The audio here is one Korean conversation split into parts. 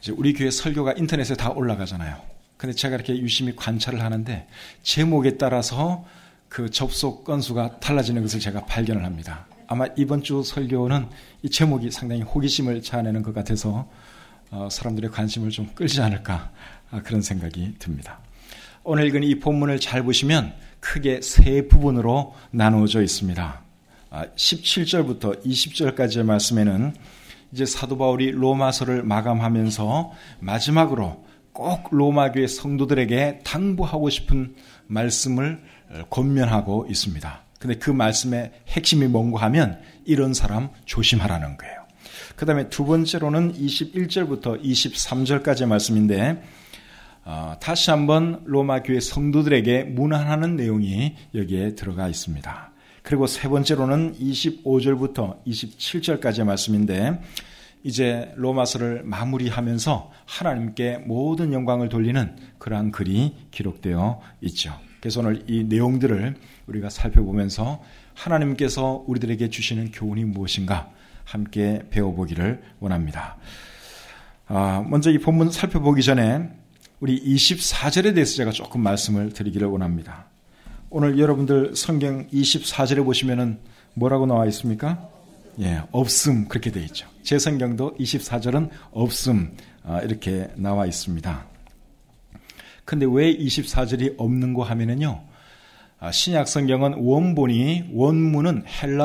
이제 우리 교회 설교가 인터넷에 다 올라가잖아요. 근데 제가 이렇게 유심히 관찰을 하는데 제목에 따라서 그 접속 건수가 달라지는 것을 제가 발견을 합니다. 아마 이번 주 설교는 이 제목이 상당히 호기심을 자아내는 것 같아서 사람들의 관심을 좀 끌지 않을까 그런 생각이 듭니다. 오늘 읽은 이 본문을 잘 보시면 크게 세 부분으로 나누어져 있습니다. 17절부터 20절까지의 말씀에는 이제 사도 바울이 로마서를 마감하면서 마지막으로 꼭 로마교회 성도들에게 당부하고 싶은 말씀을 권면하고 있습니다. 근데 그 말씀의 핵심이 뭔가 하면 이런 사람 조심하라는 거예요. 그 다음에 두 번째로는 21절부터 23절까지의 말씀인데 다시 한번 로마교회 성도들에게 문안하는 내용이 여기에 들어가 있습니다. 그리고 세 번째로는 25절부터 27절까지의 말씀인데 이제 로마서를 마무리하면서 하나님께 모든 영광을 돌리는 그러한 글이 기록되어 있죠. 그래서 오늘 이 내용들을 우리가 살펴보면서 하나님께서 우리들에게 주시는 교훈이 무엇인가 함께 배워보기를 원합니다. 먼저 이 본문 살펴보기 전에 우리 24절에 대해서 제가 조금 말씀을 드리기를 원합니다. 오늘 여러분들 성경 24절에 보시면은 뭐라고 나와 있습니까? 예, 없음 그렇게 되어 있죠. 제 성경도 24절은 없음 이렇게 나와 있습니다. 근데 왜 24절이 없는 거 하면은요, 신약 성경은 원문은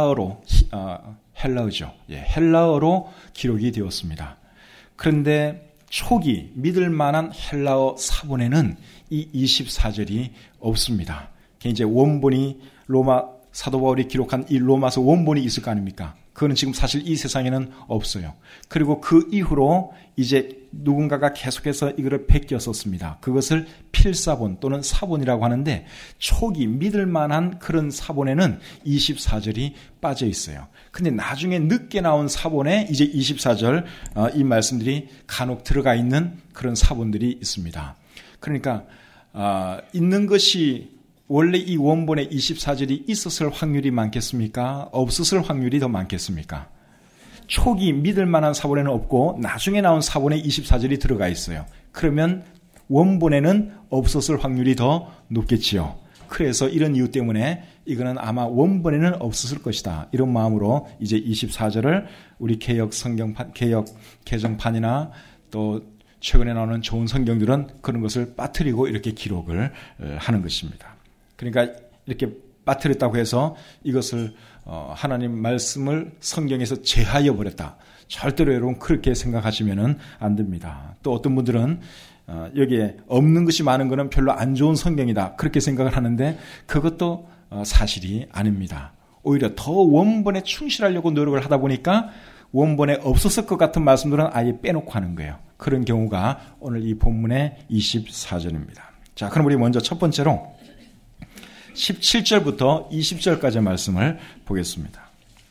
헬라어죠. 예, 헬라어로 기록이 되었습니다. 그런데 초기 믿을 만한 헬라어 사본에는 이 24절이 없습니다. 이제 원본이 로마 사도 바울이 기록한 이 로마서 원본이 있을 거 아닙니까? 그거는 지금 사실 이 세상에는 없어요. 그리고 그 이후로 이제 누군가가 계속해서 이거를 베껴썼습니다. 그것을 필사본 또는 사본이라고 하는데 초기 믿을 만한 그런 사본에는 24절이 빠져 있어요. 근데 나중에 늦게 나온 사본에 이제 24절 이 말씀들이 간혹 들어가 있는 그런 사본들이 있습니다. 그러니까 있는 것이 원래 이 원본에 24절이 있었을 확률이 많겠습니까? 없었을 확률이 더 많겠습니까? 초기 믿을 만한 사본에는 없고 나중에 나온 사본에 24절이 들어가 있어요. 그러면 원본에는 없었을 확률이 더 높겠지요. 그래서 이런 이유 때문에 이거는 아마 원본에는 없었을 것이다. 이런 마음으로 이제 24절을 우리 개혁 개정판이나 또 최근에 나오는 좋은 성경들은 그런 것을 빠뜨리고 이렇게 기록을 하는 것입니다. 그러니까 이렇게 빠뜨렸다고 해서 이것을 하나님 말씀을 성경에서 제하여 버렸다. 절대로 여러분 그렇게 생각하시면 안 됩니다. 또 어떤 분들은 여기에 없는 것이 많은 것은 별로 안 좋은 성경이다. 그렇게 생각을 하는데 그것도 사실이 아닙니다. 오히려 더 원본에 충실하려고 노력을 하다 보니까 원본에 없었을 것 같은 말씀들은 아예 빼놓고 하는 거예요. 그런 경우가 오늘 이 본문의 24절입니다. 자, 그럼 우리 먼저 첫 번째로 17절부터 20절까지의 말씀을 보겠습니다.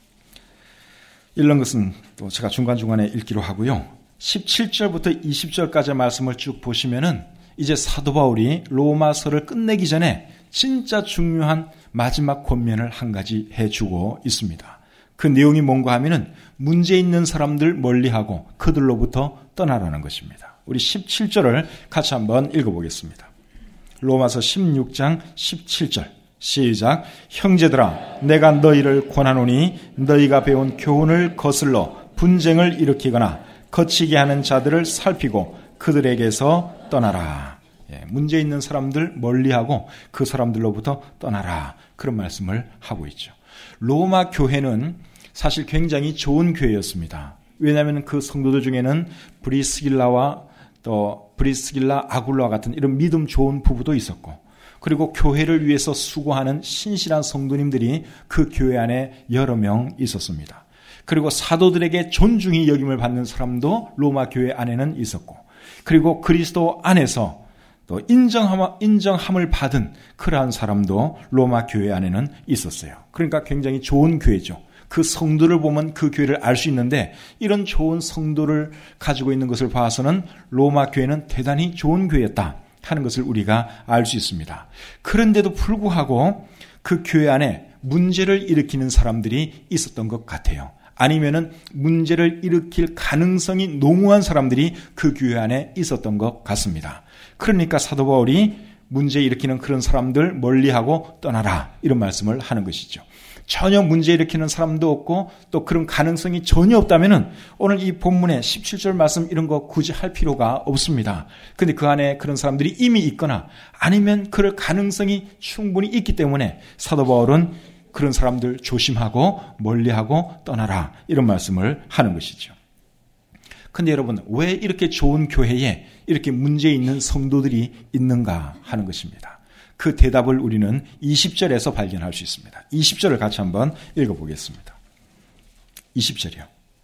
읽는 것은 또 제가 중간중간에 읽기로 하고요. 17절부터 20절까지의 말씀을 쭉 보시면은 이제 사도 바울이 로마서를 끝내기 전에 진짜 중요한 마지막 권면을 한 가지 해주고 있습니다. 그 내용이 뭔가 하면은 문제 있는 사람들 멀리하고 그들로부터 떠나라는 것입니다. 우리 17절을 같이 한번 읽어보겠습니다. 로마서 16장 17절 시작. 형제들아 내가 너희를 권하노니 너희가 배운 교훈을 거슬러 분쟁을 일으키거나 거치게 하는 자들을 살피고 그들에게서 떠나라. 문제 있는 사람들 멀리하고 그 사람들로부터 떠나라. 그런 말씀을 하고 있죠. 로마 교회는 사실 굉장히 좋은 교회였습니다. 왜냐하면 그 성도들 중에는 브리스길라 아굴라와 같은 이런 믿음 좋은 부부도 있었고, 그리고 교회를 위해서 수고하는 신실한 성도님들이 그 교회 안에 여러 명 있었습니다. 그리고 사도들에게 존중이 여김을 받는 사람도 로마 교회 안에는 있었고, 그리고 그리스도 안에서 또 인정함을 받은 그러한 사람도 로마 교회 안에는 있었어요. 그러니까 굉장히 좋은 교회죠. 그 성도를 보면 그 교회를 알 수 있는데 이런 좋은 성도를 가지고 있는 것을 봐서는 로마 교회는 대단히 좋은 교회였다 하는 것을 우리가 알 수 있습니다. 그런데도 불구하고 그 교회 안에 문제를 일으키는 사람들이 있었던 것 같아요. 아니면은 문제를 일으킬 가능성이 농후한 사람들이 그 교회 안에 있었던 것 같습니다. 그러니까 사도 바울이 문제 일으키는 그런 사람들 멀리하고 떠나라 이런 말씀을 하는 것이죠. 전혀 문제 일으키는 사람도 없고 또 그런 가능성이 전혀 없다면은 오늘 이 본문의 17절 말씀 이런 거 굳이 할 필요가 없습니다. 근데 그 안에 그런 사람들이 이미 있거나 아니면 그럴 가능성이 충분히 있기 때문에 사도 바울은 그런 사람들 조심하고 멀리하고 떠나라 이런 말씀을 하는 것이죠. 근데 여러분 왜 이렇게 좋은 교회에 이렇게 문제 있는 성도들이 있는가 하는 것입니다. 그 대답을 우리는 20절에서 발견할 수 있습니다. 20절을 같이 한번 읽어보겠습니다. 20절이요.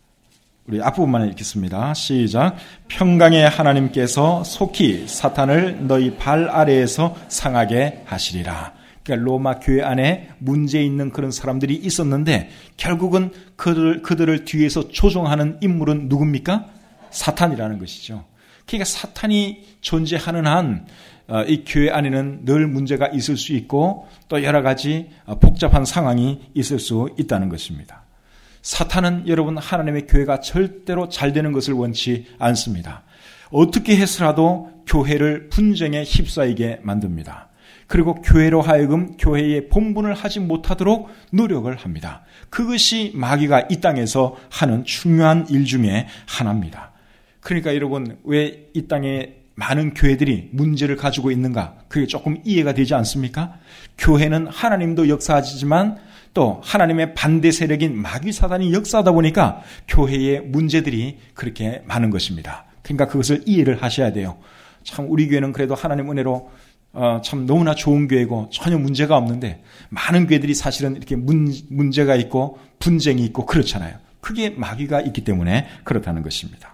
우리 앞부분만 읽겠습니다. 시작. 평강의 하나님께서 속히 사탄을 너희 발 아래에서 상하게 하시리라. 그러니까 로마 교회 안에 문제 있는 그런 사람들이 있었는데 결국은 그들을 뒤에서 조종하는 인물은 누굽니까? 사탄이라는 것이죠. 그러니까 사탄이 존재하는 한 이 교회 안에는 늘 문제가 있을 수 있고 또 여러 가지 복잡한 상황이 있을 수 있다는 것입니다. 사탄은 여러분 하나님의 교회가 절대로 잘 되는 것을 원치 않습니다. 어떻게 해서라도 교회를 분쟁에 휩싸이게 만듭니다. 그리고 교회로 하여금 교회의 본분을 하지 못하도록 노력을 합니다. 그것이 마귀가 이 땅에서 하는 중요한 일 중에 하나입니다. 그러니까 여러분 왜 이 땅에 많은 교회들이 문제를 가지고 있는가? 그게 조금 이해가 되지 않습니까? 교회는 하나님도 역사하지만 또 하나님의 반대 세력인 마귀 사단이 역사하다 보니까 교회의 문제들이 그렇게 많은 것입니다. 그러니까 그것을 이해를 하셔야 돼요. 참 우리 교회는 그래도 하나님 은혜로 참 너무나 좋은 교회고 전혀 문제가 없는데 많은 교회들이 사실은 이렇게 문제가 있고 분쟁이 있고 그렇잖아요. 그게 마귀가 있기 때문에 그렇다는 것입니다.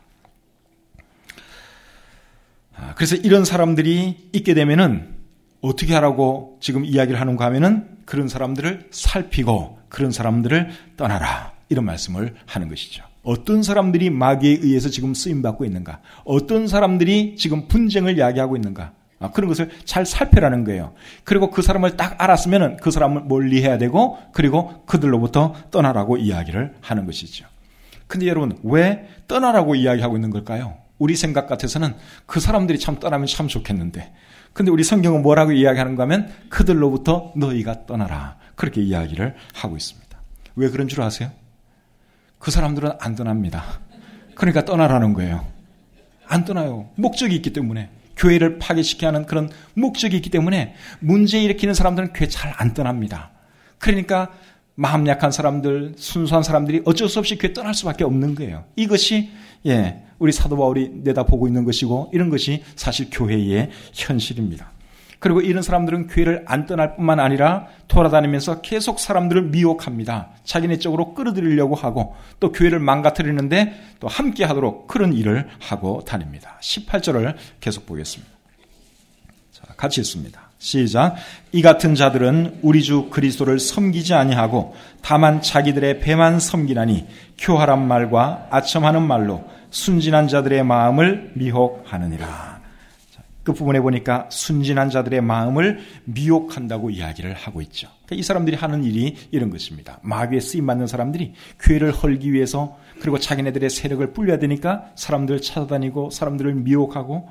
그래서 이런 사람들이 있게 되면은 어떻게 하라고 지금 이야기를 하는가 하면은 그런 사람들을 살피고 그런 사람들을 떠나라 이런 말씀을 하는 것이죠. 어떤 사람들이 마귀에 의해서 지금 쓰임받고 있는가? 어떤 사람들이 지금 분쟁을 야기하고 있는가? 그런 것을 잘 살펴라는 거예요. 그리고 그 사람을 딱 알았으면은 그 사람을 멀리해야 되고 그리고 그들로부터 떠나라고 이야기를 하는 것이죠. 근데 여러분 왜 떠나라고 이야기하고 있는 걸까요? 우리 생각 같아서는 그 사람들이 참 떠나면 참 좋겠는데 근데 우리 성경은 뭐라고 이야기하는가 하면 그들로부터 너희가 떠나라 그렇게 이야기를 하고 있습니다. 왜 그런 줄 아세요? 그 사람들은 안 떠납니다. 그러니까 떠나라는 거예요. 안 떠나요. 목적이 있기 때문에 교회를 파괴시키게 하는 그런 목적이 있기 때문에 문제 일으키는 사람들은 교회 잘 안 떠납니다. 그러니까 마음 약한 사람들, 순수한 사람들이 어쩔 수 없이 교회 떠날 수밖에 없는 거예요. 이것이 우리 사도 바울이 내다보고 있는 것이고 이런 것이 사실 교회의 현실입니다. 그리고 이런 사람들은 교회를 안 떠날 뿐만 아니라 돌아다니면서 계속 사람들을 미혹합니다. 자기네 쪽으로 끌어들이려고 하고 또 교회를 망가뜨리는데 또 함께 하도록 그런 일을 하고 다닙니다. 18절을 계속 보겠습니다. 자, 같이 읽습니다. 시작. 이 같은 자들은 우리 주 그리스도를 섬기지 아니하고 다만 자기들의 배만 섬기나니 교활한 말과 아첨하는 말로 순진한 자들의 마음을 미혹하느니라. 끝부분에 보니까 순진한 자들의 마음을 미혹한다고 이야기를 하고 있죠. 그러니까 이 사람들이 하는 일이 이런 것입니다. 마귀에 쓰임받는 사람들이 교회를 헐기 위해서 그리고 자기네들의 세력을 불려야 되니까 사람들을 찾아다니고 사람들을 미혹하고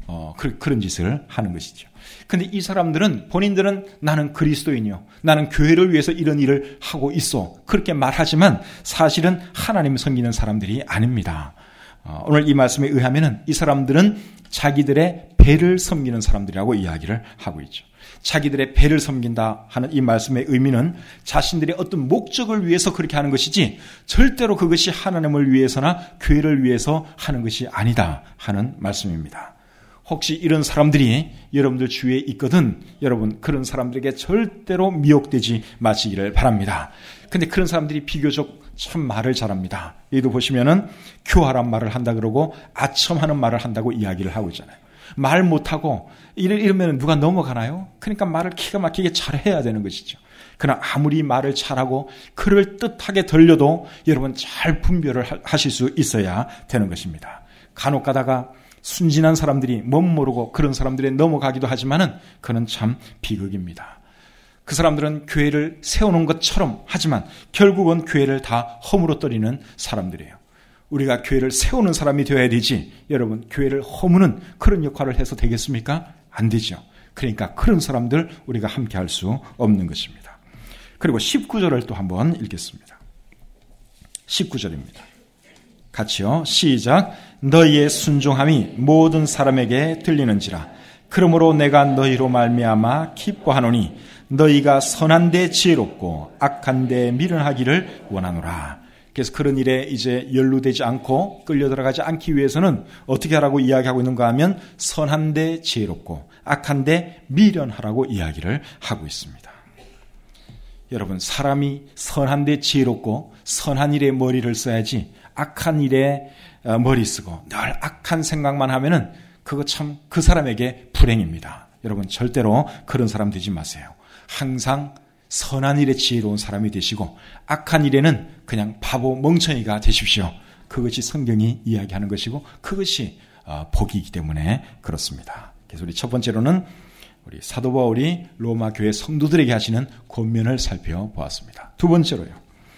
그런 짓을 하는 것이죠. 근데 이 사람들은 본인들은 나는 그리스도인이요. 나는 교회를 위해서 이런 일을 하고 있어. 그렇게 말하지만 사실은 하나님을 섬기는 사람들이 아닙니다. 오늘 이 말씀에 의하면은 이 사람들은 자기들의 배를 섬기는 사람들이라고 이야기를 하고 있죠. 자기들의 배를 섬긴다 하는 이 말씀의 의미는 자신들의 어떤 목적을 위해서 그렇게 하는 것이지 절대로 그것이 하나님을 위해서나 교회를 위해서 하는 것이 아니다 하는 말씀입니다. 혹시 이런 사람들이 여러분들 주위에 있거든 여러분 그런 사람들에게 절대로 미혹되지 마시기를 바랍니다. 근데 그런 사람들이 비교적 참 말을 잘합니다. 여기도 보시면은 교활한 말을 한다 그러고 아첨하는 말을 한다고 이야기를 하고 있잖아요. 말 못하고 이러면 누가 넘어가나요? 그러니까 말을 기가 막히게 잘해야 되는 것이죠. 그러나 아무리 말을 잘하고 그럴듯하게 들려도 여러분 잘 분별을 하실 수 있어야 되는 것입니다. 간혹 가다가 순진한 사람들이 멋 모르고 그런 사람들에 넘어가기도 하지만은 그는 참 비극입니다. 그 사람들은 교회를 세우는 것처럼 하지만 결국은 교회를 다 허물어뜨리는 사람들이에요. 우리가 교회를 세우는 사람이 되어야 되지, 여러분, 교회를 허무는 그런 역할을 해서 되겠습니까? 안 되죠. 그러니까 그런 사람들 우리가 함께 할 수 없는 것입니다. 그리고 19절을 또 한번 읽겠습니다. 19절입니다. 같이요. 시작. 너희의 순종함이 모든 사람에게 들리는지라. 그러므로 내가 너희로 말미암아 기뻐하노니 너희가 선한 데 지혜롭고 악한 데 미련하기를 원하노라. 그래서 그런 일에 이제 연루되지 않고 끌려 들어가지 않기 위해서는 어떻게 하라고 이야기하고 있는가 하면 선한 데 지혜롭고 악한 데 미련하라고 이야기를 하고 있습니다. 여러분, 사람이 선한 데 지혜롭고 선한 일에 머리를 써야지 악한 일에 머리 쓰고 늘 악한 생각만 하면은 그거 참 그 사람에게 불행입니다. 여러분, 절대로 그런 사람 되지 마세요. 항상 선한 일에 지혜로운 사람이 되시고 악한 일에는 그냥 바보 멍청이가 되십시오. 그것이 성경이 이야기하는 것이고 그것이 복이기 때문에 그렇습니다. 그래서 우리 첫 번째로는 우리 사도 바울이 로마 교회 성도들에게 하시는 권면을 살펴보았습니다. 두 번째로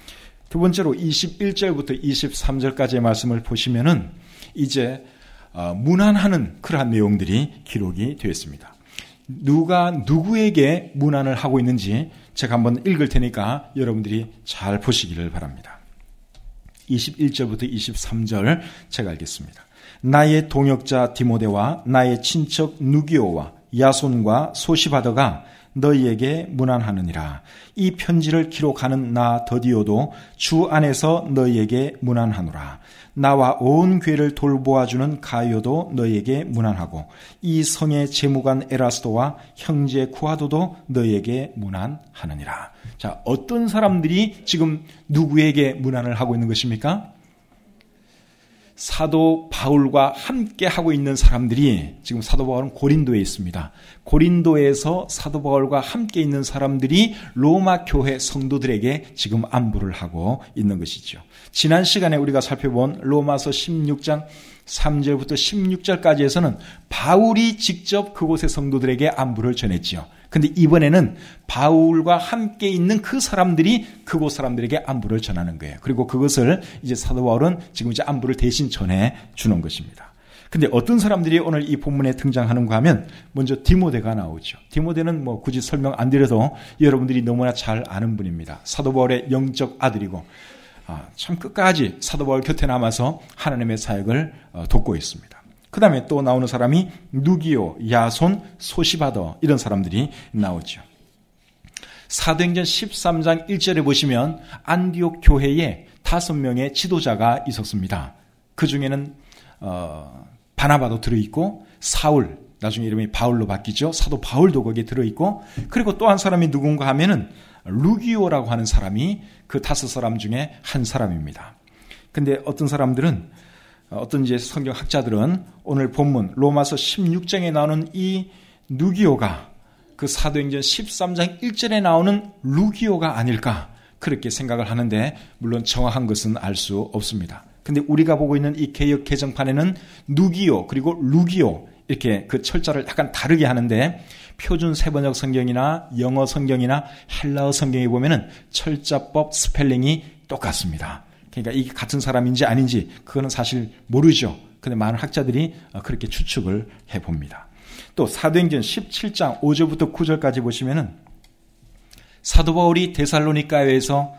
21절부터 23절까지의 말씀을 보시면은 이제 문안하는 그러한 내용들이 기록이 되어 있습니다. 누가 누구에게 문안을 하고 있는지 제가 한번 읽을 테니까 여러분들이 잘 보시기를 바랍니다. 21절부터 23절 제가 읽겠습니다. 나의 동역자 디모데와 나의 친척 누기오와 야손과 소시바더가 너희에게 문안하느니라. 이 편지를 기록하는 나 더디오도 주 안에서 너희에게 문안하노라. 나와 온 교회를 돌보아주는 가이오도 너희에게 문안하고 이 성의 재무관 에라스도와 형제 구아도도 너희에게 문안하느니라. 자, 어떤 사람들이 지금 누구에게 문안을 하고 있는 것입니까? 사도 바울과 함께 하고 있는 사람들이 지금 사도 바울은 고린도에 있습니다. 고린도에서 사도 바울과 함께 있는 사람들이 로마 교회 성도들에게 지금 안부를 하고 있는 것이죠. 지난 시간에 우리가 살펴본 로마서 16장 3절부터 16절까지에서는 바울이 직접 그곳의 성도들에게 안부를 전했지요. 근데 이번에는 바울과 함께 있는 그 사람들이 그곳 사람들에게 안부를 전하는 거예요. 그리고 그것을 이제 사도 바울은 지금 이제 안부를 대신 전해 주는 것입니다. 근데 어떤 사람들이 오늘 이 본문에 등장하는가 하면 먼저 디모데가 나오죠. 디모데는 뭐 굳이 설명 안 드려도 여러분들이 너무나 잘 아는 분입니다. 사도 바울의 영적 아들이고 참 끝까지 사도 바울 곁에 남아서 하나님의 사역을 돕고 있습니다. 그 다음에 또 나오는 사람이 누기오, 야손, 소시바더 이런 사람들이 나오죠. 사도행전 13장 1절에 보시면 안디옥 교회에 5명의 지도자가 있었습니다. 그 중에는 바나바도 들어있고 사울, 나중에 이름이 바울로 바뀌죠. 사도 바울도 거기에 들어있고 그리고 또 한 사람이 누군가 하면은 루기오라고 하는 사람이 그 5사람 중에 한 사람입니다. 근데 어떤 사람들은 어떤 이제 성경 학자들은 오늘 본문 로마서 16장에 나오는 이 누기오가 그 사도행전 13장 1절에 나오는 루기오가 아닐까 그렇게 생각을 하는데 물론 정확한 것은 알 수 없습니다. 근데 우리가 보고 있는 이 개역 개정판에는 누기오 그리고 루기오 이렇게 그 철자를 약간 다르게 하는데 표준 세번역 성경이나 영어 성경이나 헬라어 성경에 보면은 철자법 스펠링이 똑같습니다. 그러니까 이게 같은 사람인지 아닌지 그거는 사실 모르죠. 근데 많은 학자들이 그렇게 추측을 해봅니다. 또 사도행전 17장 5절부터 9절까지 보시면은 사도 바울이 데살로니가에서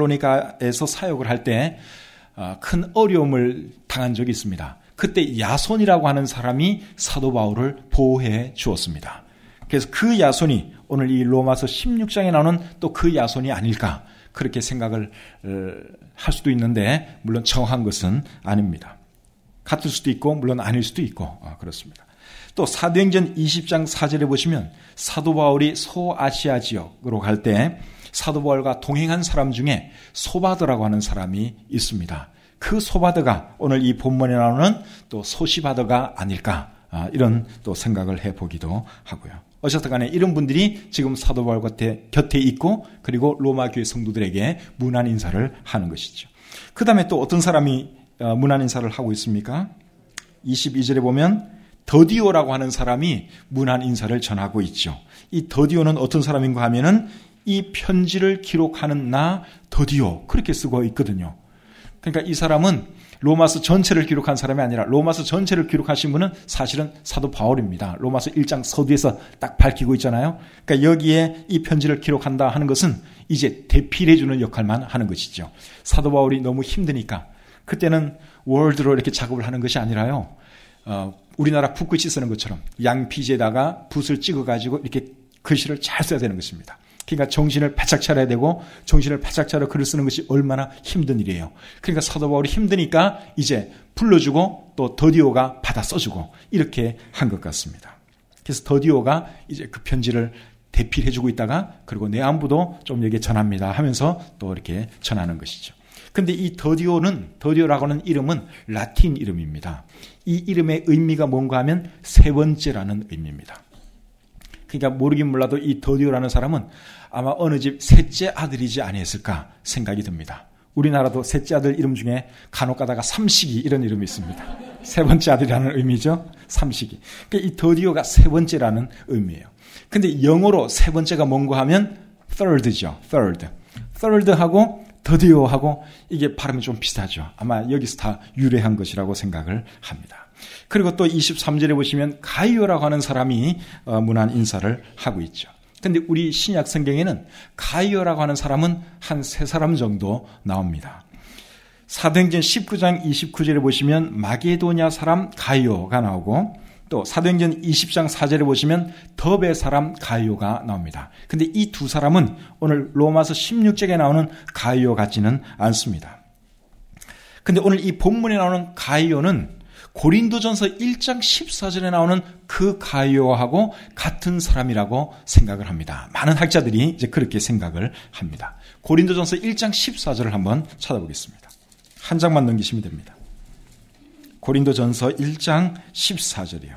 사역을 할 때 큰 어려움을 당한 적이 있습니다. 그때 야손이라고 하는 사람이 사도 바울을 보호해 주었습니다. 그래서 그 야손이 오늘 이 로마서 16장에 나오는 또 그 야손이 아닐까 그렇게 생각을 할 수도 있는데 물론 정확한 것은 아닙니다. 같을 수도 있고 물론 아닐 수도 있고 그렇습니다. 또 사도행전 20장 4절에 보시면 사도 바울이 소아시아 지역으로 갈 때 사도 바울과 동행한 사람 중에 소바더라고 하는 사람이 있습니다. 그 소바더가 오늘 이 본문에 나오는 또 소시바더가 아닐까 이런 또 생각을 해보기도 하고요. 어쨌든 간에 이런 분들이 지금 사도 바울 곁에 있고 그리고 로마 교회 성도들에게 문안 인사를 하는 것이죠. 그 다음에 또 어떤 사람이 문안 인사를 하고 있습니까? 22절에 보면 더디오라고 하는 사람이 문안 인사를 전하고 있죠. 이 더디오는 어떤 사람인가 하면은 이 편지를 기록하는 나 더디오 그렇게 쓰고 있거든요. 그러니까 이 사람은 로마서 전체를 기록한 사람이 아니라 로마서 전체를 기록하신 분은 사실은 사도 바울입니다. 로마서 1장 서두에서 딱 밝히고 있잖아요. 그러니까 여기에 이 편지를 기록한다 하는 것은 이제 대필해주는 역할만 하는 것이죠. 사도 바울이 너무 힘드니까 그때는 월드로 이렇게 작업을 하는 것이 아니라요. 우리나라 붓글씨 쓰는 것처럼 양피지에다가 붓을 찍어가지고 이렇게 글씨를 잘 써야 되는 것입니다. 그러니까 정신을 바짝 차려야 되고 정신을 바짝 차려 글을 쓰는 것이 얼마나 힘든 일이에요. 그러니까 사도 바울이 힘드니까 이제 불러주고 또 더디오가 받아 써주고 이렇게 한 것 같습니다. 그래서 더디오가 이제 그 편지를 대필해주고 있다가 그리고 내 안부도 좀 여기에 전합니다 하면서 또 이렇게 전하는 것이죠. 근데 이 더디오라고 하는 이름은 라틴 이름입니다. 이 이름의 의미가 뭔가 하면 세 번째라는 의미입니다. 그러니까 모르긴 몰라도 이 더디오라는 사람은 아마 어느 집 셋째 아들이지 아니었을까 생각이 듭니다. 우리나라도 셋째 아들 이름 중에 간혹 가다가 삼식이 이런 이름이 있습니다. 세 번째 아들이라는 의미죠. 삼식이. 그러니까 이 더디오가 세 번째라는 의미예요. 근데 영어로 세 번째가 뭔가 하면 third죠. third하고 더디오하고 이게 발음이 좀 비슷하죠. 아마 여기서 다 유래한 것이라고 생각을 합니다. 그리고 또 23절에 보시면 가이오라고 하는 사람이 문안 인사를 하고 있죠. 그런데 우리 신약 성경에는 가이오라고 하는 사람은 한 세 사람 정도 나옵니다. 사도행전 19장 29절에 보시면 마게도냐 사람 가이오가 나오고 또 사도행전 20장 4절에 보시면 더베 사람 가이오가 나옵니다. 그런데 이 두 사람은 오늘 로마서 16장에 나오는 가이오 같지는 않습니다. 그런데 오늘 이 본문에 나오는 가이오는 고린도전서 1장 14절에 나오는 그 가이오하고 같은 사람이라고 생각을 합니다. 많은 학자들이 이제 그렇게 생각을 합니다. 고린도전서 1장 14절을 한번 찾아보겠습니다. 한 장만 넘기시면 됩니다. 고린도전서 1장 14절이요.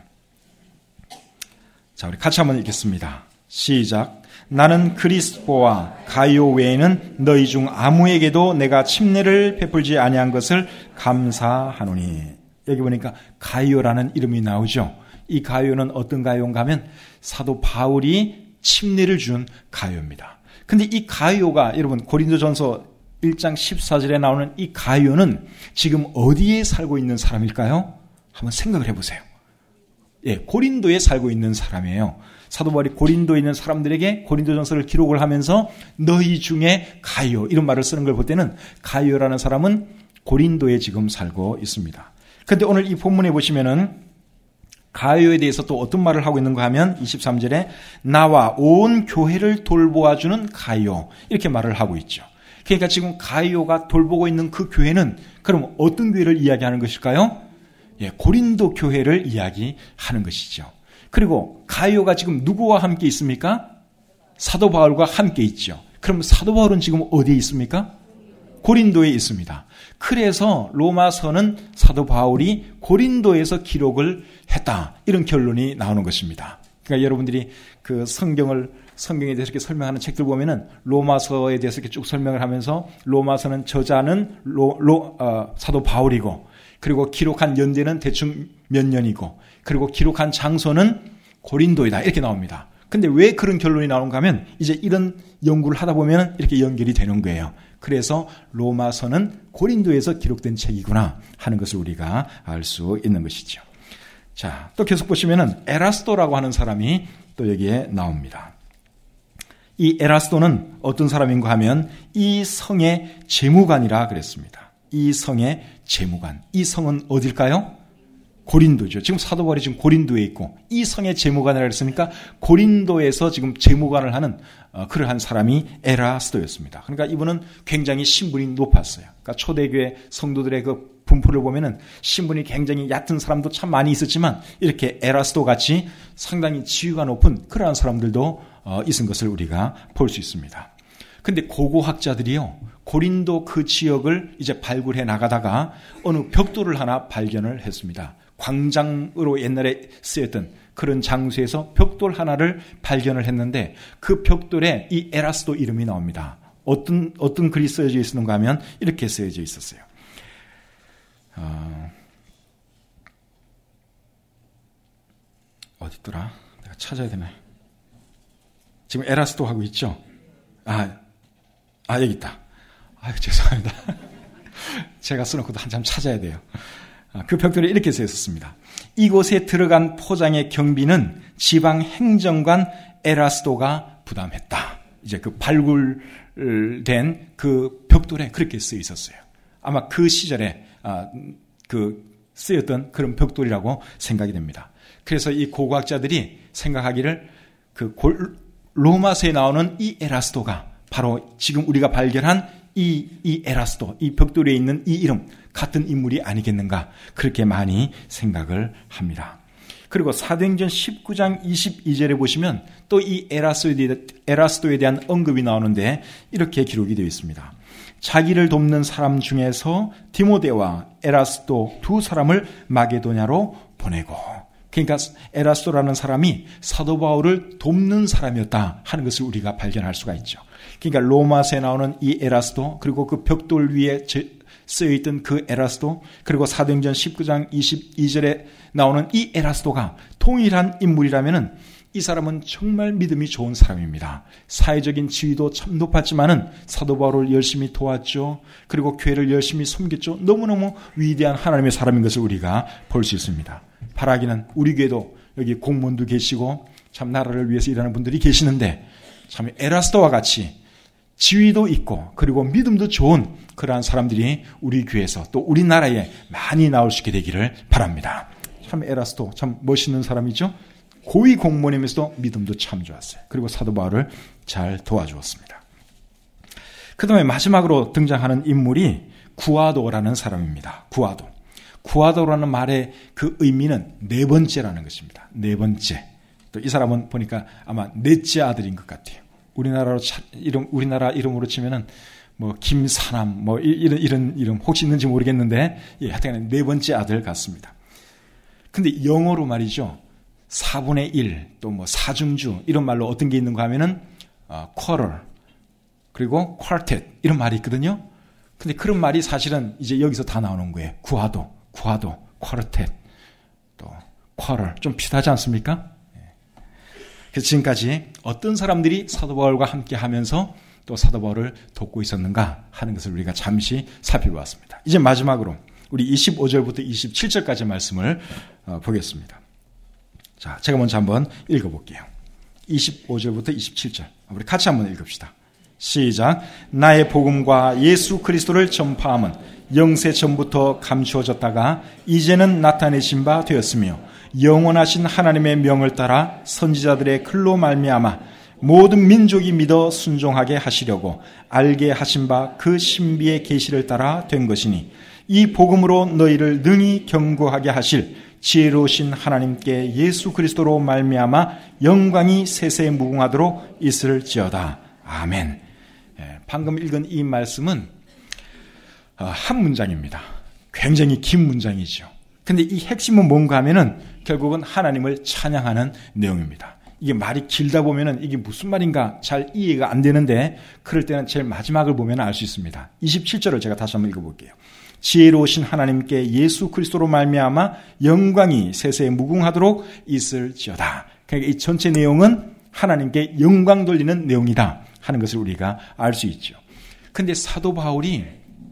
자, 우리 같이 한번 읽겠습니다. 시작. 나는 그리스포와 가이오 외에는 너희 중 아무에게도 내가 침례를 베풀지 아니한 것을 감사하노니. 여기 보니까 가이오라는 이름이 나오죠. 이 가이오는 어떤 가이오인가 하면 사도 바울이 침례를 준 가이오입니다. 근데 이 가이오가 여러분 고린도전서 1장 14절에 나오는 이 가이오는 지금 어디에 살고 있는 사람일까요? 한번 생각을 해보세요. 예, 고린도에 살고 있는 사람이에요. 사도 바울이 고린도에 있는 사람들에게 고린도전서를 기록을 하면서 너희 중에 가이오 이런 말을 쓰는 걸 볼 때는 가이오라는 사람은 고린도에 지금 살고 있습니다. 그런데 오늘 이 본문에 보시면은 가이오에 대해서 또 어떤 말을 하고 있는가 하면 23절에 나와 온 교회를 돌보아주는 가이오 이렇게 말을 하고 있죠. 그러니까 지금 가이오가 돌보고 있는 그 교회는 그럼 어떤 교회를 이야기하는 것일까요? 예, 고린도 교회를 이야기하는 것이죠. 그리고 가이오가 지금 누구와 함께 있습니까? 사도 바울과 함께 있죠. 그럼 사도 바울은 지금 어디에 있습니까? 고린도에 있습니다. 그래서 로마서는 사도 바울이 고린도에서 기록을 했다. 이런 결론이 나오는 것입니다. 그러니까 여러분들이 그 성경에 대해서 이렇게 설명하는 책들 보면은 로마서에 대해서 이렇게 쭉 설명을 하면서 로마서는 저자는 사도 바울이고 그리고 기록한 연대는 대충 몇 년이고 그리고 기록한 장소는 고린도이다. 이렇게 나옵니다. 근데 왜 그런 결론이 나오는가 하면 이제 이런 연구를 하다 보면 이렇게 연결이 되는 거예요. 그래서 로마서는 고린도에서 기록된 책이구나 하는 것을 우리가 알 수 있는 것이죠. 자, 또 계속 보시면은 에라스도라고 하는 사람이 또 여기에 나옵니다. 이 에라스도는 어떤 사람인가 하면 이 성의 재무관이라 그랬습니다. 이 성의 재무관. 이 성은 어딜까요? 고린도죠. 지금 사도 바울이 지금 고린도에 있고 이 성의 재무관이라 그랬으니까 고린도에서 지금 재무관을 하는 그러한 사람이 에라스도였습니다. 그러니까 이분은 굉장히 신분이 높았어요. 그러니까 초대교회 성도들의 그 분포를 보면은 신분이 굉장히 얕은 사람도 참 많이 있었지만 이렇게 에라스도 같이 상당히 지위가 높은 그러한 사람들도 있은 것을 우리가 볼 수 있습니다. 근데 고고학자들이요, 고린도 그 지역을 이제 발굴해 나가다가 어느 벽돌을 하나 발견을 했습니다. 광장으로 옛날에 쓰였던 그런 장소에서 벽돌 하나를 발견을 했는데 그 벽돌에 이 에라스도 이름이 나옵니다. 어떤 글이 쓰여져 있는가 하면 이렇게 쓰여져 있었어요. 어딨더라? 내가 찾아야 되네. 지금 에라스도 하고 있죠? 여기 있다. 죄송합니다. 제가 써놓고도 한참 찾아야 돼요. 그 벽돌에 이렇게 써 있었습니다. 이곳에 들어간 포장의 경비는 지방 행정관 에라스도가 부담했다. 이제 그 발굴된 그 벽돌에 그렇게 쓰여 있었어요. 아마 그 시절에 쓰였던 그런 벽돌이라고 생각이 됩니다. 그래서 이 고고학자들이 생각하기를 로마서에 나오는 이 에라스도가 바로 지금 우리가 발견한 이 에라스도, 이 벽돌에 있는 이 이름 같은 인물이 아니겠는가 그렇게 많이 생각을 합니다. 그리고 사도행전 19장 22절에 보시면 또 이 에라스도에 대한 언급이 나오는데 이렇게 기록이 되어 있습니다. 자기를 돕는 사람 중에서 디모데와 에라스도 두 사람을 마게도냐로 보내고, 그러니까 에라스도라는 사람이 사도 바울을 돕는 사람이었다 하는 것을 우리가 발견할 수가 있죠. 그러니까 로마서에 나오는 이 에라스도, 그리고 그 벽돌 위에 쓰여있던 그 에라스도, 그리고 사도행전 19장 22절에 나오는 이 에라스도가 동일한 인물이라면 이 사람은 정말 믿음이 좋은 사람입니다. 사회적인 지위도 참 높았지만은 사도 바울을 열심히 도왔죠. 그리고 교회를 열심히 섬겼죠. 너무너무 위대한 하나님의 사람인 것을 우리가 볼 수 있습니다. 바라기는 우리 교회도 여기 공무원도 계시고 참 나라를 위해서 일하는 분들이 계시는데 참 에라스도와 같이 지위도 있고 그리고 믿음도 좋은 그러한 사람들이 우리 교회에서 또 우리나라에 많이 나올 수 있게 되기를 바랍니다. 참 에라스도 참 멋있는 사람이죠. 고위 공무원이면서도 믿음도 참 좋았어요. 그리고 사도 바울을 잘 도와주었습니다. 그 다음에 마지막으로 등장하는 인물이 구아도라는 사람입니다. 구아도라는 말의 그 의미는 네 번째라는 것입니다. 네 번째. 또 이 사람은 보니까 아마 넷째 아들인 것 같아요. 우리나라 이름으로 치면은 뭐 김사남 뭐 이런 이름 혹시 있는지 모르겠는데 하여튼 네 번째 아들 같습니다. 근데 영어로 말이죠. 4분의 1 또 뭐 사중주 이런 말로 어떤 게 있는가 하면은 quarter 그리고 quartet 이런 말이 있거든요. 근데 그런 말이 사실은 이제 여기서 다 나오는 거예요. 구아도, quartet, 또 quarter 좀 비슷하지 않습니까? 그래서 지금까지 어떤 사람들이 사도 바울과 함께 하면서 또 사도 바울을 돕고 있었는가 하는 것을 우리가 잠시 살펴보았습니다. 이제 마지막으로 우리 25절부터 27절까지 말씀을 보겠습니다. 자, 제가 먼저 한번 읽어볼게요. 25절부터 27절. 우리 같이 한번 읽읍시다. 시작. 나의 복음과 예수 그리스도를 전파함은 영세 전부터 감추어졌다가 이제는 나타내신 바 되었으며 영원하신 하나님의 명을 따라 선지자들의 글로 말미암아 모든 민족이 믿어 순종하게 하시려고 알게 하신 바 그 신비의 계시를 따라 된 것이니 이 복음으로 너희를 능히 경고하게 하실 지혜로우신 하나님께 예수 그리스도로 말미암아 영광이 세세에 무궁하도록 있을지어다. 아멘. 방금 읽은 이 말씀은 한 문장입니다. 굉장히 긴 문장이죠. 근데 이 핵심은 뭔가 하면은 결국은 하나님을 찬양하는 내용입니다. 이게 말이 길다 보면은 이게 무슨 말인가 잘 이해가 안 되는데 그럴 때는 제일 마지막을 보면 알 수 있습니다. 27절을 제가 다시 한번 읽어볼게요. 지혜로우신 하나님께 예수 그리스도로 말미암아 영광이 세세에 무궁하도록 있을지어다. 그러니까 이 전체 내용은 하나님께 영광 돌리는 내용이다 하는 것을 우리가 알 수 있죠. 그런데 사도 바울이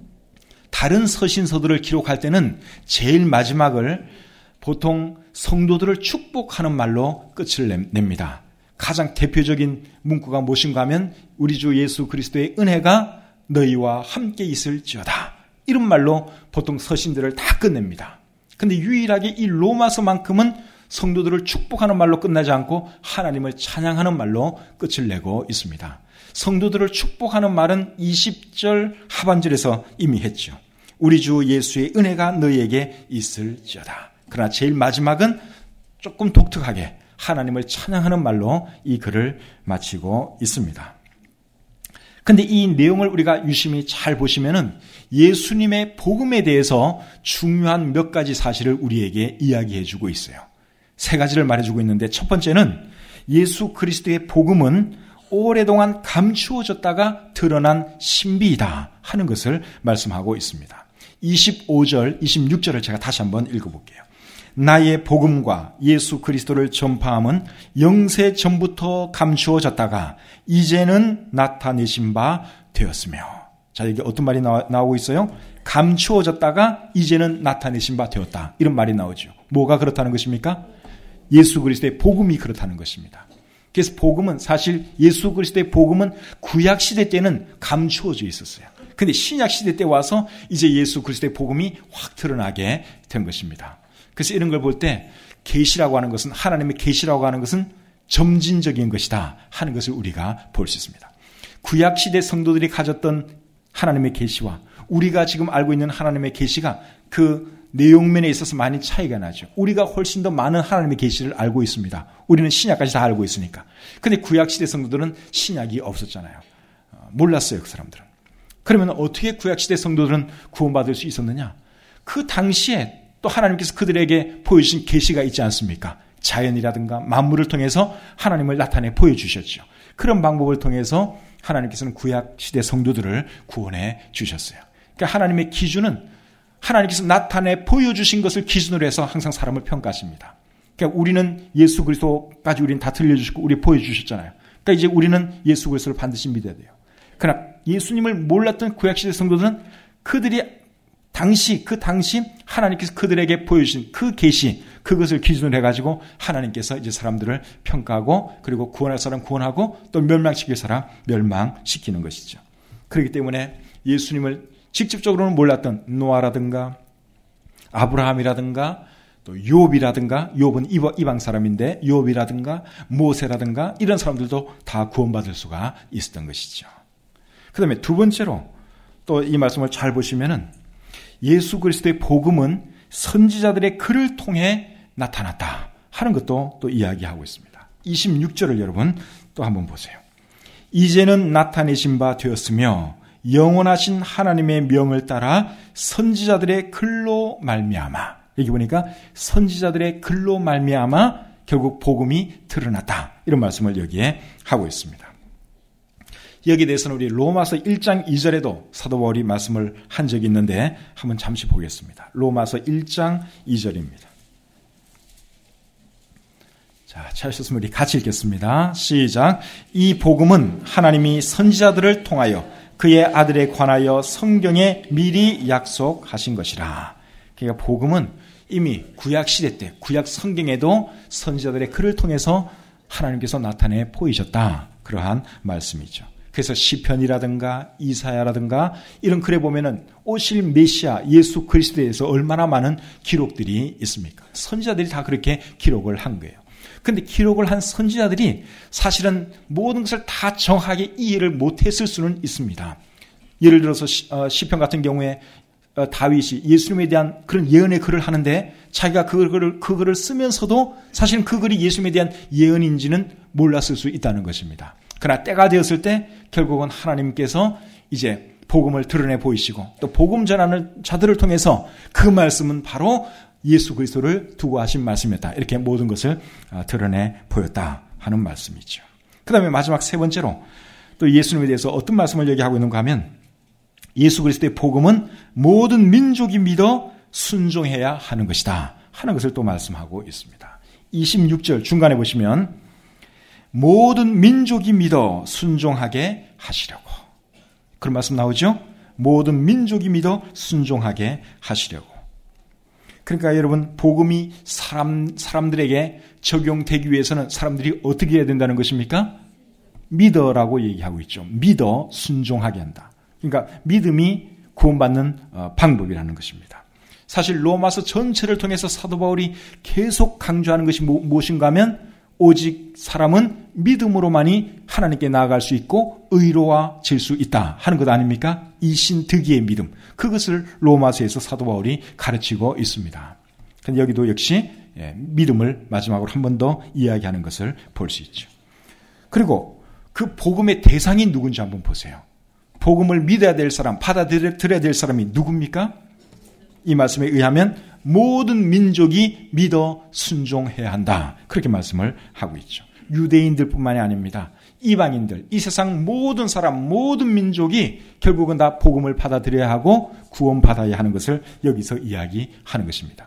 다른 서신서들을 기록할 때는 제일 마지막을 보통 성도들을 축복하는 말로 끝을 냅니다. 가장 대표적인 문구가 무엇인가 하면 우리 주 예수 그리스도의 은혜가 너희와 함께 있을지어다. 이런 말로 보통 서신들을 다 끝냅니다. 그런데 유일하게 이 로마서만큼은 성도들을 축복하는 말로 끝나지 않고 하나님을 찬양하는 말로 끝을 내고 있습니다. 성도들을 축복하는 말은 20절 하반절에서 이미 했죠. 우리 주 예수의 은혜가 너희에게 있을지어다. 그러나 제일 마지막은 조금 독특하게 하나님을 찬양하는 말로 이 글을 마치고 있습니다. 그런데 이 내용을 우리가 유심히 잘 보시면은 예수님의 복음에 대해서 중요한 몇 가지 사실을 우리에게 이야기해 주고 있어요. 세 가지를 말해주고 있는데 첫 번째는 예수 그리스도의 복음은 오랫동안 감추어졌다가 드러난 신비이다 하는 것을 말씀하고 있습니다. 25절, 26절을 제가 다시 한번 읽어볼게요. 나의 복음과 예수 그리스도를 전파함은 영세 전부터 감추어졌다가 이제는 나타내신 바 되었으며. 자, 여기 어떤 말이 나오고 있어요? 감추어졌다가 이제는 나타내신 바 되었다. 이런 말이 나오죠. 뭐가 그렇다는 것입니까? 예수 그리스도의 복음이 그렇다는 것입니다. 그래서 복음은, 사실 예수 그리스도의 복음은 구약 시대 때는 감추어져 있었어요. 근데 신약 시대 때 와서 이제 예수 그리스도의 복음이 확 드러나게 된 것입니다. 그래서 이런 걸 볼 때 계시라고 하는 것은, 하나님의 계시라고 하는 것은 점진적인 것이다 하는 것을 우리가 볼 수 있습니다. 구약 시대 성도들이 가졌던 하나님의 계시와 우리가 지금 알고 있는 하나님의 계시가 그 내용면에 있어서 많이 차이가 나죠. 우리가 훨씬 더 많은 하나님의 계시를 알고 있습니다. 우리는 신약까지 다 알고 있으니까. 근데 구약 시대 성도들은 신약이 없었잖아요. 몰랐어요, 그 사람들은. 그러면 어떻게 구약 시대 성도들은 구원받을 수 있었느냐? 그 당시에 또 하나님께서 그들에게 보여주신 계시가 있지 않습니까? 자연이라든가 만물을 통해서 하나님을 나타내 보여주셨죠. 그런 방법을 통해서 하나님께서는 구약 시대 성도들을 구원해 주셨어요. 그러니까 하나님의 기준은 하나님께서 나타내 보여주신 것을 기준으로 해서 항상 사람을 평가하십니다. 그러니까 우리는 예수 그리스도까지 우리는 다 들려주시고 우리 보여주셨잖아요. 그러니까 이제 우리는 예수 그리스도를 반드시 믿어야 돼요. 그러나 예수님을 몰랐던 구약시대 성도들은 그들이 그 당시 하나님께서 그들에게 보여주신 그 계시, 그것을 기준으로 해가지고 하나님께서 이제 사람들을 평가하고 그리고 구원할 사람 구원하고 또 멸망시킬 사람 멸망시키는 것이죠. 그렇기 때문에 예수님을 직접적으로는 몰랐던 노아라든가 아브라함이라든가 또 욥이라든가, 욥은 이방 사람인데 욥이라든가 모세라든가 이런 사람들도 다 구원받을 수가 있었던 것이죠. 그 다음에 두 번째로 또 이 말씀을 잘 보시면은 예수 그리스도의 복음은 선지자들의 글을 통해 나타났다 하는 것도 또 이야기하고 있습니다. 26절을 여러분 또 한번 보세요. 이제는 나타내신 바 되었으며 영원하신 하나님의 명을 따라 선지자들의 글로 말미암아, 여기 보니까 선지자들의 글로 말미암아 결국 복음이 드러났다, 이런 말씀을 여기에 하고 있습니다. 여기에 대해서는 우리 로마서 1장 2절에도 사도 바울이 말씀을 한 적이 있는데 한번 잠시 보겠습니다. 로마서 1장 2절입니다. 자, 찾으셨으면 우리 같이 읽겠습니다. 시작. 이 복음은 하나님이 선지자들을 통하여 그의 아들에 관하여 성경에 미리 약속하신 것이라. 그러니까 복음은 이미 구약 시대 때, 구약 성경에도 선지자들의 글을 통해서 하나님께서 나타내 보이셨다, 그러한 말씀이죠. 그래서 시편이라든가 이사야라든가 이런 글에 보면은 오실 메시아 예수 그리스도에 대해서 얼마나 많은 기록들이 있습니까? 선지자들이 다 그렇게 기록을 한 거예요. 근데 기록을 한 선지자들이 사실은 모든 것을 다 정확하게 이해를 못했을 수는 있습니다. 예를 들어서 시편 같은 경우에 다윗이 예수님에 대한 그런 예언의 글을 하는데 자기가 그 글을 쓰면서도 사실은 그 글이 예수님에 대한 예언인지는 몰랐을 수 있다는 것입니다. 그러나 때가 되었을 때 결국은 하나님께서 이제 복음을 드러내 보이시고 또 복음 전하는 자들을 통해서 그 말씀은 바로 예수 그리스도를 두고 하신 말씀이었다, 이렇게 모든 것을 드러내 보였다 하는 말씀이죠. 그 다음에 마지막 세 번째로 또 예수님에 대해서 어떤 말씀을 얘기하고 있는가 하면 예수 그리스도의 복음은 모든 민족이 믿어 순종해야 하는 것이다 하는 것을 또 말씀하고 있습니다. 26절 중간에 보시면 모든 민족이 믿어 순종하게 하시려고, 그런 말씀 나오죠? 모든 민족이 믿어 순종하게 하시려고. 그러니까 여러분, 복음이 사람들에게 적용되기 위해서는 사람들이 어떻게 해야 된다는 것입니까? 믿어라고 얘기하고 있죠. 믿어 순종하게 한다. 그러니까 믿음이 구원받는 방법이라는 것입니다. 사실 로마서 전체를 통해서 사도 바울이 계속 강조하는 것이 무엇인가 하면 오직 사람은 믿음으로만이 하나님께 나아갈 수 있고 의로워질 수 있다 하는 것 아닙니까? 이신득이의 믿음, 그것을 로마서에서 사도 바울이 가르치고 있습니다. 그런데 여기도 역시 믿음을 마지막으로 한 번 더 이야기하는 것을 볼 수 있죠. 그리고 그 복음의 대상이 누군지 한번 보세요. 복음을 믿어야 될 사람, 받아들여야 될 사람이 누굽니까? 이 말씀에 의하면 모든 민족이 믿어 순종해야 한다, 그렇게 말씀을 하고 있죠. 유대인들뿐만이 아닙니다. 이방인들, 이 세상 모든 사람, 모든 민족이 결국은 다 복음을 받아들여야 하고 구원받아야 하는 것을 여기서 이야기하는 것입니다.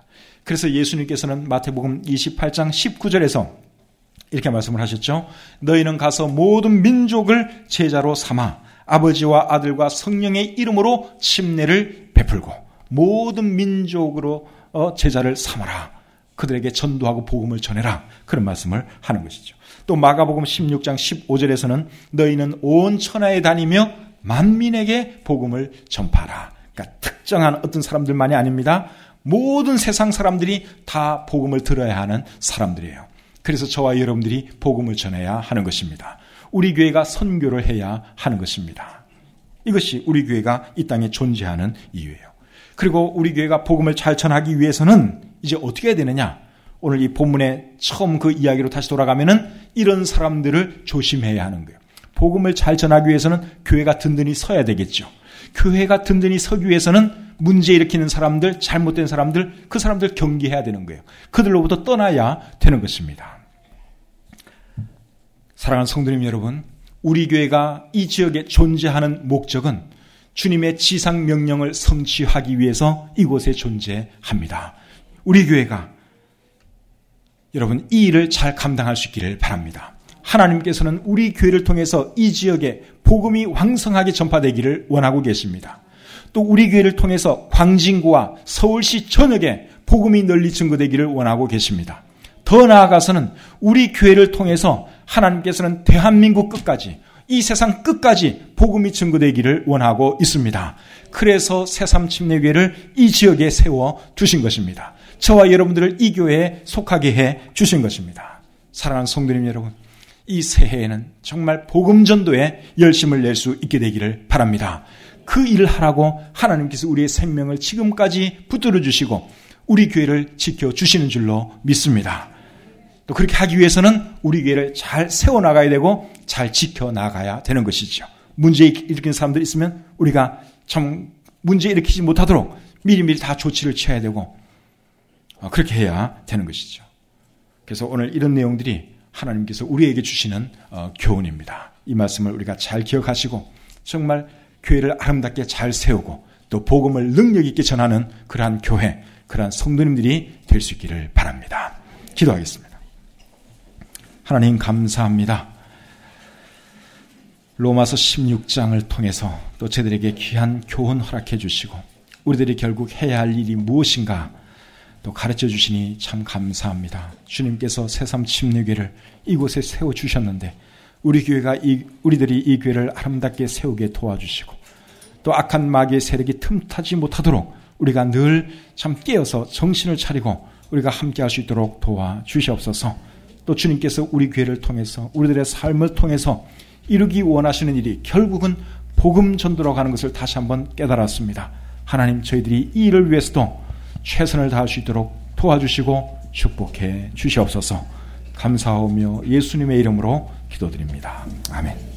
그래서 예수님께서는 마태복음 28장 19절에서 이렇게 말씀을 하셨죠. 너희는 가서 모든 민족을 제자로 삼아 아버지와 아들과 성령의 이름으로 침례를 베풀고 모든 민족으로 제자를 삼아라. 그들에게 전도하고 복음을 전해라. 그런 말씀을 하는 것이죠. 또 마가복음 16장 15절에서는 너희는 온 천하에 다니며 만민에게 복음을 전파하라. 그러니까 특정한 어떤 사람들만이 아닙니다. 모든 세상 사람들이 다 복음을 들어야 하는 사람들이에요. 그래서 저와 여러분들이 복음을 전해야 하는 것입니다. 우리 교회가 선교를 해야 하는 것입니다. 이것이 우리 교회가 이 땅에 존재하는 이유예요. 그리고 우리 교회가 복음을 잘 전하기 위해서는 이제 어떻게 해야 되느냐? 오늘 이 본문의 처음 그 이야기로 다시 돌아가면은 이런 사람들을 조심해야 하는 거예요. 복음을 잘 전하기 위해서는 교회가 든든히 서야 되겠죠. 교회가 든든히 서기 위해서는 문제 일으키는 사람들, 잘못된 사람들, 그 사람들 경계해야 되는 거예요. 그들로부터 떠나야 되는 것입니다. 사랑하는 성도님 여러분, 우리 교회가 이 지역에 존재하는 목적은 주님의 지상 명령을 성취하기 위해서 이곳에 존재합니다. 우리 교회가 여러분 이 일을 잘 감당할 수 있기를 바랍니다. 하나님께서는 우리 교회를 통해서 이 지역에 복음이 왕성하게 전파되기를 원하고 계십니다. 또 우리 교회를 통해서 광진구와 서울시 전역에 복음이 널리 증거되기를 원하고 계십니다. 더 나아가서는 우리 교회를 통해서 하나님께서는 대한민국 끝까지, 이 세상 끝까지 복음이 증거되기를 원하고 있습니다. 그래서 새삼침례교회를 이 지역에 세워 두신 것입니다. 저와 여러분들을 이 교회에 속하게 해 주신 것입니다. 사랑하는 성도님 여러분, 이 새해에는 정말 복음 전도에 열심을 낼 수 있게 되기를 바랍니다. 그 일을 하라고 하나님께서 우리의 생명을 지금까지 붙들어 주시고 우리 교회를 지켜주시는 줄로 믿습니다. 또 그렇게 하기 위해서는 우리 교회를 잘 세워나가야 되고 잘 지켜나가야 되는 것이죠. 문제 일으키는 사람들이 있으면 우리가 참 문제 일으키지 못하도록 미리미리 다 조치를 취해야 되고 그렇게 해야 되는 것이죠. 그래서 오늘 이런 내용들이 하나님께서 우리에게 주시는 교훈입니다. 이 말씀을 우리가 잘 기억하시고 정말 교회를 아름답게 잘 세우고 또 복음을 능력 있게 전하는 그러한 교회, 그러한 성도님들이 될 수 있기를 바랍니다. 기도하겠습니다. 하나님 감사합니다. 로마서 16장을 통해서 또 저희들에게 귀한 교훈 허락해 주시고 우리들이 결국 해야 할 일이 무엇인가 또 가르쳐 주시니 참 감사합니다. 주님께서 새삼침례교회를 이곳에 세워주셨는데 우리들이 이 교회를 아름답게 세우게 도와주시고 또 악한 마귀의 세력이 틈타지 못하도록 우리가 늘 참 깨어서 정신을 차리고 우리가 함께 할 수 있도록 도와주시옵소서. 또 주님께서 우리 교회를 통해서 우리들의 삶을 통해서 이루기 원하시는 일이 결국은 복음 전도로 가는 것을 다시 한번 깨달았습니다. 하나님 저희들이 이 일을 위해서도 최선을 다할 수 있도록 도와주시고 축복해 주시옵소서. 감사하며 예수님의 이름으로 기도드립니다. 아멘.